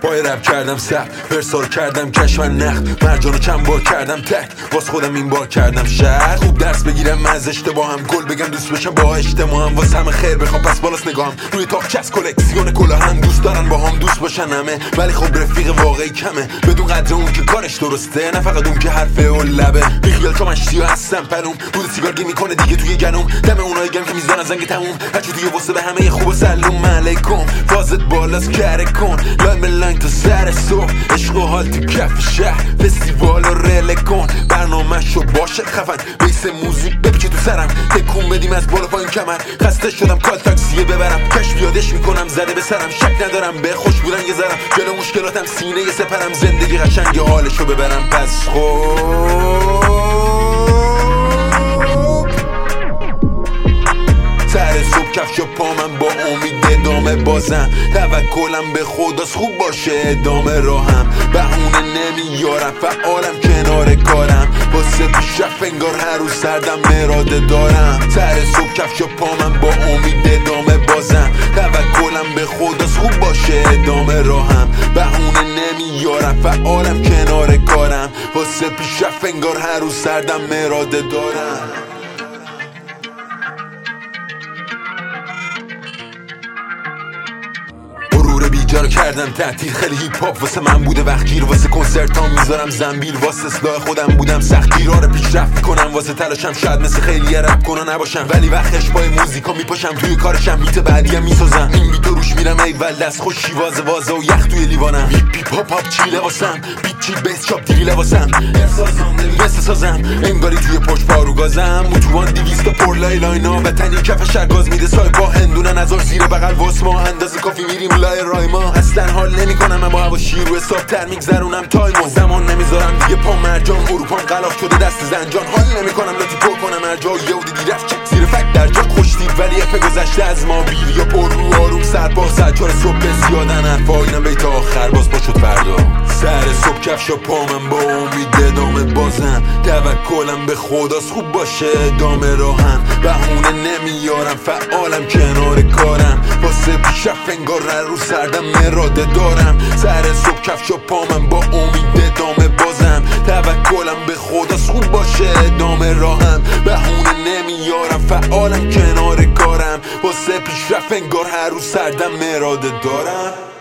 رپ کردم سخت، ورسال کردم کش من نخت، مرجانو چند بار کردم تک، واس خودم این بار کردم شهر. خوب درس بگیرم از اشتباهم، گل بگم دوست بشم با اجتماعم، واس همه خیر بخوام پس بالاست نگاهم. روی تاقچه از کلکسیون کلاهم، دوست دارن با هم دوست باشن همه، ولی خب رفیق واقعی کمه. بدون قدر اون که کارش درسته، نه فقط اون که حرفه و لبه. بیخیال تو مشتی هستم پلوم، بود سیگارگی میکنه دیگه توی گنوم، دم اونایی گم که میزنن زنگ تموم. هرچی توی واسه به همه خوب و سلام علیکم، فازت بالاست کره کن، لاین به لاین تا سر صبح، عشق و حال تو کف شهر، فستیوال و رله کن، برنامه شو باشه خفن، بیس موزیک بپیچه تو سرم، تکون بدیم از بالا پایین کمر. خسته شدم کال تاکسیه ببرم، کش بیادش میکنم زده به سرم، شک ندارم به خوش بودن یه ذرم، جلو مشکلاتم سینه یه سپرم، زندگی قشنگ حالشو ببرم. پس سر صبح کفش و پامم با امید ادامه بازم، توکلم به خداست خوب باشه ادامه راهم، بهونه نمیارم فعالم کنار کارم، واسه پیشرفت انگار هر روز سردم اراده دارم. سر صبح کفش و پامم با امید ادامه بازم، توکلم به خداست خوب باشه ادامه راهم، بهونه نمیارم فعالم کنار کارم، واسه پیشرفت انگار هر روز سردم اراده دارم. بیجارو کردم تعطیل، خیلی هیپ هاپ واسه من بوده وقتگیر، واسه کنسرتام میذارم زنبیل، واسه اصلاح خودم بودم سختگیر، آره پیشرفت میکنم واسه تلاشم، شاید مثل خیلی رپ کنن نباشم، ولی وقتش پای موزیکا میپاشم، توی کارشم هیت بعدیم میسازم، این بیتو روش میرم ایول دست خوش شیوازه وازه و یخ توی لیوانم، هیپ هاپ هاپ چی لباسم، بیت چیل بیس چاپ دیری لباسم، مثل سازم انگاری توی پشت پارو گازم، موتوان 200 تا پر لای لاینا، بتنی کف شرگاز میده سای با هندونن ازار زیر بغل واسما، اندازه کافی میریم لای رایما، اصلا حال نمیکنم اما هوا شیر و حساب‌تر میگذرونم تایمو، زمان نمیذارم دیگه پا مرجان، اروپام غلاف شده دست زنجان، حال نمیکنم لاتی پر کنم ارجا، یهودی دیدی رفت چک زیر فک در جا خوشتید، ولی اف گذشته از ما بیل یا پر رو آروم سر با سجار صبح زیادن حرفا، اینم بیت آخر باز پا شد فردا. سر صبح کفش و پامم با امید ادامه بازم، توکلم به خداست خوب باشه ادامه راهم، بهونه نمیارم فعالم کنار کارم، واسه پیشرفت انگار هر روز سردم اراده دارم. سر صبح کفش و پامم با امید ادامه بازم، توکلم به خداست خوب باشه ادامه راهم، بهونه نمیارم فعالم کنار کارم، واسه پیشرفت انگار هر روز سردم اراده دارم.